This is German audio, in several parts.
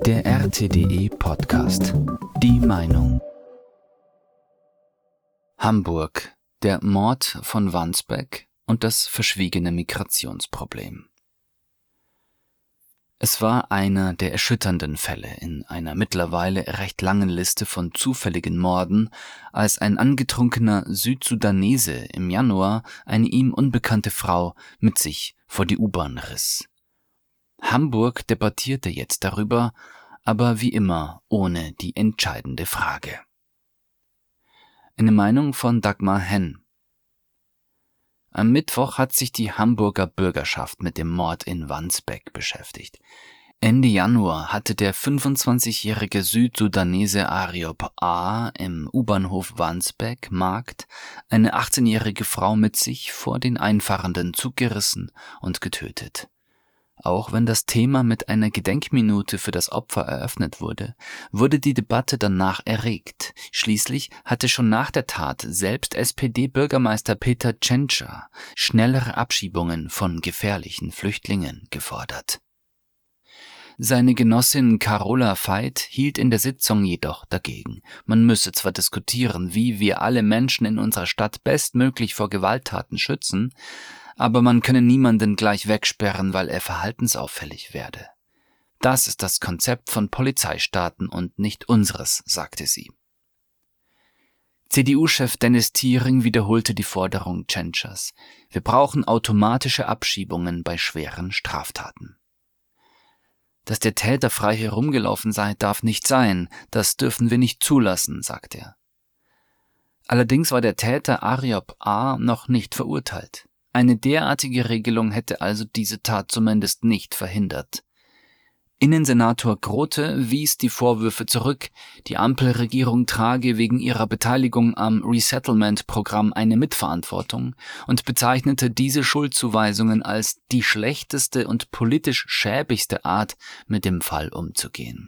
Der RTDE Podcast. Die Meinung. Hamburg. Der Mord von Wandsbek und das verschwiegene Migrationsproblem. Es war einer der erschütternden Fälle in einer mittlerweile recht langen Liste von zufälligen Morden, als ein angetrunkener Südsudanese im Januar eine ihm unbekannte Frau mit sich vor die U-Bahn riss. Hamburg debattierte jetzt darüber, aber wie immer ohne die entscheidende Frage. Eine Meinung von Dagmar Henn. Am Mittwoch hat sich die Hamburger Bürgerschaft mit dem Mord in Wandsbek beschäftigt. Ende Januar hatte der 25-jährige Südsudanese Ariob A. im U-Bahnhof Wandsbek Markt eine 18-jährige Frau mit sich vor den einfahrenden Zug gerissen und getötet. Auch wenn das Thema mit einer Gedenkminute für das Opfer eröffnet wurde, wurde die Debatte danach erregt. Schließlich hatte schon nach der Tat selbst SPD-Bürgermeister Peter Tschentscher schnellere Abschiebungen von gefährlichen Flüchtlingen gefordert. Seine Genossin Carola Veit hielt in der Sitzung jedoch dagegen. Man müsse zwar diskutieren, wie wir alle Menschen in unserer Stadt bestmöglich vor Gewalttaten schützen, aber man könne niemanden gleich wegsperren, weil er verhaltensauffällig werde. Das ist das Konzept von Polizeistaaten und nicht unseres, sagte sie. CDU-Chef Dennis Thiering wiederholte die Forderung Tschentschers. Wir brauchen automatische Abschiebungen bei schweren Straftaten. Dass der Täter frei herumgelaufen sei, darf nicht sein. Das dürfen wir nicht zulassen, sagte er. Allerdings war der Täter Ariob A. noch nicht verurteilt. Eine derartige Regelung hätte also diese Tat zumindest nicht verhindert. Innensenator Grote wies die Vorwürfe zurück, die Ampelregierung trage wegen ihrer Beteiligung am Resettlement-Programm eine Mitverantwortung und bezeichnete diese Schuldzuweisungen als die schlechteste und politisch schäbigste Art, mit dem Fall umzugehen.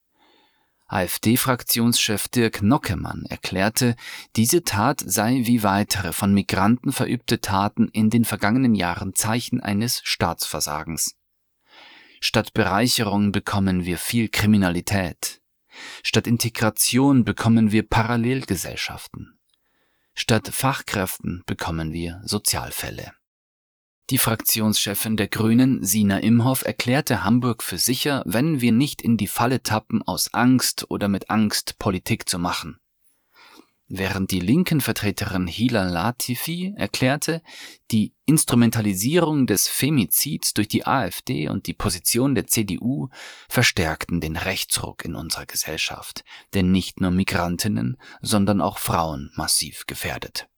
AfD-Fraktionschef Dirk Nockemann erklärte, diese Tat sei wie weitere von Migranten verübte Taten in den vergangenen Jahren Zeichen eines Staatsversagens. Statt Bereicherung bekommen wir viel Kriminalität. Statt Integration bekommen wir Parallelgesellschaften. Statt Fachkräften bekommen wir Sozialfälle. Die Fraktionschefin der Grünen, Sina Imhoff, erklärte Hamburg für sicher, wenn wir nicht in die Falle tappen, aus Angst oder mit Angst Politik zu machen. Während die linken Vertreterin Hilal Latifi erklärte, die Instrumentalisierung des Femizids durch die AfD und die Position der CDU verstärkten den Rechtsruck in unserer Gesellschaft, der nicht nur Migrantinnen, sondern auch Frauen massiv gefährdet.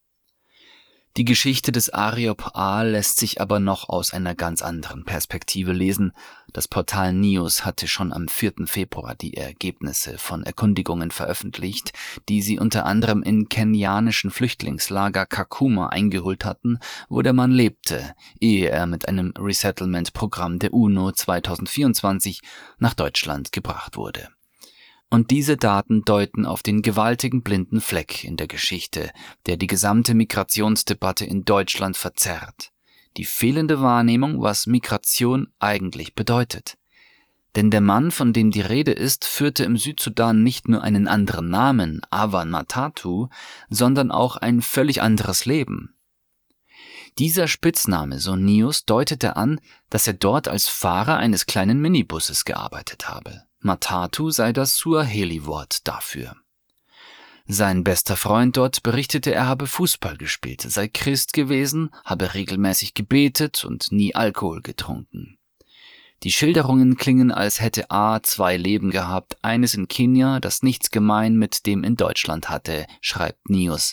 Die Geschichte des Ariob A. lässt sich aber noch aus einer ganz anderen Perspektive lesen. Das Portal News hatte schon am 4. Februar die Ergebnisse von Erkundigungen veröffentlicht, die sie unter anderem in kenianischen Flüchtlingslager Kakuma eingeholt hatten, wo der Mann lebte, ehe er mit einem Resettlement-Programm der UNO 2024 nach Deutschland gebracht wurde. Und diese Daten deuten auf den gewaltigen blinden Fleck in der Geschichte, der die gesamte Migrationsdebatte in Deutschland verzerrt. Die fehlende Wahrnehmung, was Migration eigentlich bedeutet. Denn der Mann, von dem die Rede ist, führte im Südsudan nicht nur einen anderen Namen, Awan Matatu, sondern auch ein völlig anderes Leben. Dieser Spitzname, so News, deutete an, dass er dort als Fahrer eines kleinen Minibusses gearbeitet habe. Matatu sei das Suaheli-Wort dafür. Sein bester Freund dort berichtete, er habe Fußball gespielt, sei Christ gewesen, habe regelmäßig gebetet und nie Alkohol getrunken. Die Schilderungen klingen, als hätte A. 2 Leben gehabt, eines in Kenia, das nichts gemein mit dem in Deutschland hatte, schreibt News.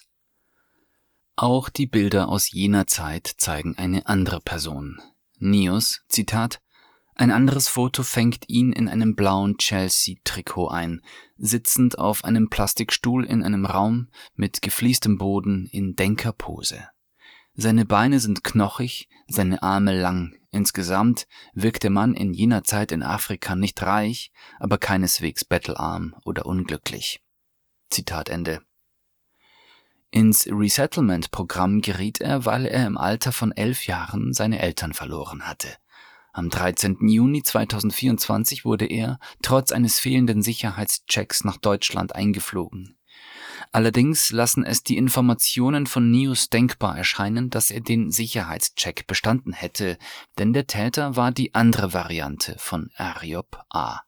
Auch die Bilder aus jener Zeit zeigen eine andere Person. News, Zitat: Ein anderes Foto fängt ihn in einem blauen Chelsea-Trikot ein, sitzend auf einem Plastikstuhl in einem Raum mit gefliestem Boden in Denkerpose. Seine Beine sind knochig, seine Arme lang. Insgesamt wirkt der Mann in jener Zeit in Afrika nicht reich, aber keineswegs bettelarm oder unglücklich. Zitat Ende. Ins Resettlement-Programm geriet er, weil er im Alter von 11 Jahren seine Eltern verloren hatte. Am 13. Juni 2024 wurde er, trotz eines fehlenden Sicherheitschecks, nach Deutschland eingeflogen. Allerdings lassen es die Informationen von News denkbar erscheinen, dass er den Sicherheitscheck bestanden hätte, denn der Täter war die andere Variante von Ariob A.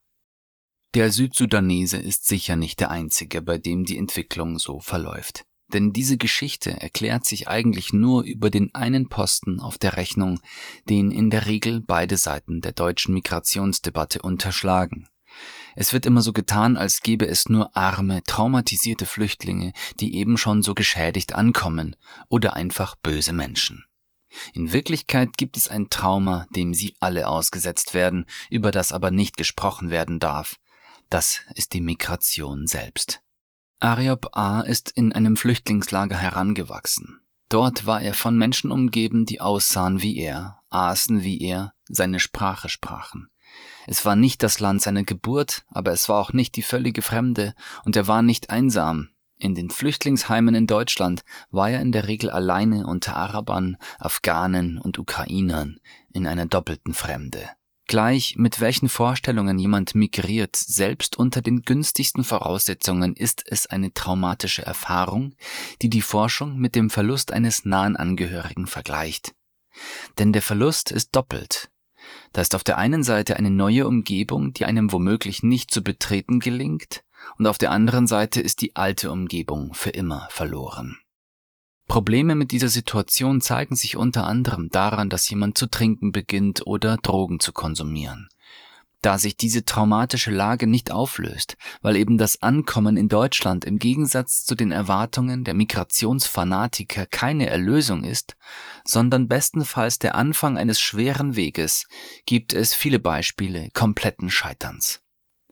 Der Südsudanese ist sicher nicht der einzige, bei dem die Entwicklung so verläuft. Denn diese Geschichte erklärt sich eigentlich nur über den einen Posten auf der Rechnung, den in der Regel beide Seiten der deutschen Migrationsdebatte unterschlagen. Es wird immer so getan, als gäbe es nur arme, traumatisierte Flüchtlinge, die eben schon so geschädigt ankommen, oder einfach böse Menschen. In Wirklichkeit gibt es ein Trauma, dem sie alle ausgesetzt werden, über das aber nicht gesprochen werden darf. Das ist die Migration selbst. Ariob A. ist in einem Flüchtlingslager herangewachsen. Dort war er von Menschen umgeben, die aussahen wie er, aßen wie er, seine Sprache sprachen. Es war nicht das Land seiner Geburt, aber es war auch nicht die völlige Fremde, und er war nicht einsam. In den Flüchtlingsheimen in Deutschland war er in der Regel alleine unter Arabern, Afghanen und Ukrainern in einer doppelten Fremde. Gleich mit welchen Vorstellungen jemand migriert, selbst unter den günstigsten Voraussetzungen, ist es eine traumatische Erfahrung, die die Forschung mit dem Verlust eines nahen Angehörigen vergleicht. Denn der Verlust ist doppelt. Da ist auf der einen Seite eine neue Umgebung, die einem womöglich nicht zu betreten gelingt, und auf der anderen Seite ist die alte Umgebung für immer verloren. Probleme mit dieser Situation zeigen sich unter anderem daran, dass jemand zu trinken beginnt oder Drogen zu konsumieren. Da sich diese traumatische Lage nicht auflöst, weil eben das Ankommen in Deutschland im Gegensatz zu den Erwartungen der Migrationsfanatiker keine Erlösung ist, sondern bestenfalls der Anfang eines schweren Weges, gibt es viele Beispiele kompletten Scheiterns.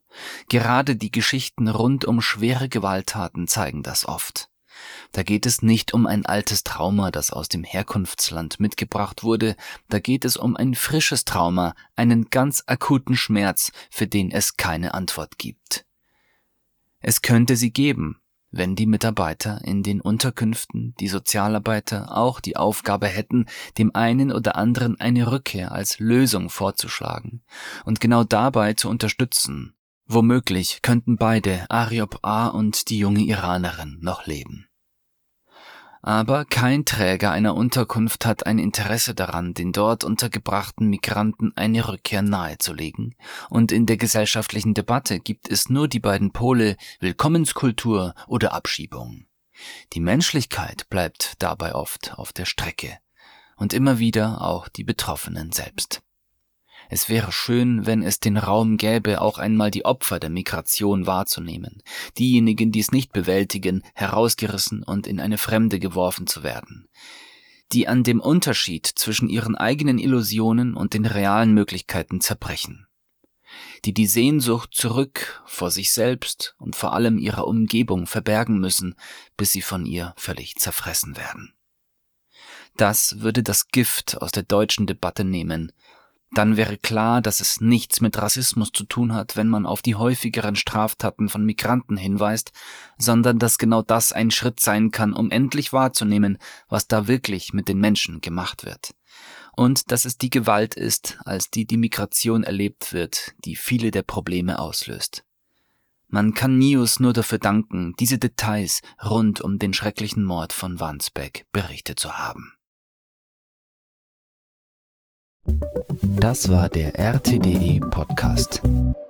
Gerade die Geschichten rund um schwere Gewalttaten zeigen das oft. Da geht es nicht um ein altes Trauma, das aus dem Herkunftsland mitgebracht wurde, da geht es um ein frisches Trauma, einen ganz akuten Schmerz, für den es keine Antwort gibt. Es könnte sie geben, wenn die Mitarbeiter in den Unterkünften, die Sozialarbeiter, auch die Aufgabe hätten, dem einen oder anderen eine Rückkehr als Lösung vorzuschlagen und genau dabei zu unterstützen. Womöglich könnten beide, Ariob A. und die junge Iranerin, noch leben. Aber kein Träger einer Unterkunft hat ein Interesse daran, den dort untergebrachten Migranten eine Rückkehr nahezulegen. Und in der gesellschaftlichen Debatte gibt es nur die beiden Pole Willkommenskultur oder Abschiebung. Die Menschlichkeit bleibt dabei oft auf der Strecke. Und immer wieder auch die Betroffenen selbst. Es wäre schön, wenn es den Raum gäbe, auch einmal die Opfer der Migration wahrzunehmen, diejenigen, die es nicht bewältigen, herausgerissen und in eine Fremde geworfen zu werden, die an dem Unterschied zwischen ihren eigenen Illusionen und den realen Möglichkeiten zerbrechen, die Sehnsucht zurück vor sich selbst und vor allem ihrer Umgebung verbergen müssen, bis sie von ihr völlig zerfressen werden. Das würde das Gift aus der deutschen Debatte nehmen. Dann wäre klar, dass es nichts mit Rassismus zu tun hat, wenn man auf die häufigeren Straftaten von Migranten hinweist, sondern dass genau das ein Schritt sein kann, um endlich wahrzunehmen, was da wirklich mit den Menschen gemacht wird. Und dass es die Gewalt ist, als die Migration erlebt wird, die viele der Probleme auslöst. Man kann News nur dafür danken, diese Details rund um den schrecklichen Mord von Wandsbek berichtet zu haben. Das war der RTDE Podcast.